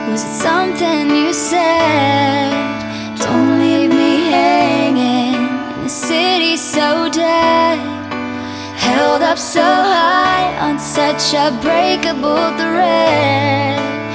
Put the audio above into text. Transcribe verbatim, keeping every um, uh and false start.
Was it something you said? Don't leave me hanging in a city so dead, held up so high on such a breakable thread.